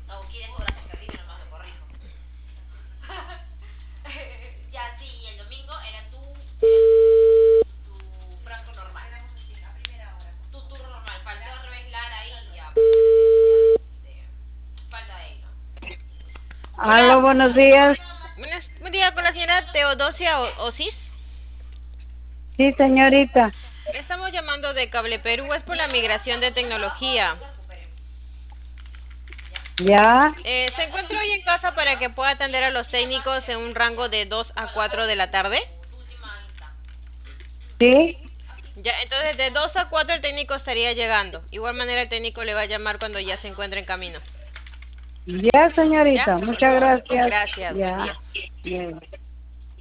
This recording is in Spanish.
O quieres horas de cabina, nomás me corrijo. Ya, sí, y el domingo era tu franco normal. A primera hora. Tu turno normal. Faltó al revés Lara y ya. Falta de él, ¿no? Aló, Hola, buenos días. buen día con la señora Teodosia Osis. Sí, señorita. Le estamos llamando de Cable Perú, es por la migración de tecnología. ¿Ya? ¿Se encuentra hoy en casa para que pueda atender a los técnicos en un rango de 2 a 4 de la tarde? ¿Sí? Ya, entonces de 2 a 4 el técnico estaría llegando. Igual manera el técnico le va a llamar cuando ya se encuentre en camino. Ya, ¿Ya? señorita. Por Muchas favor. gracias. Gracias, buen Ya. día. Bien.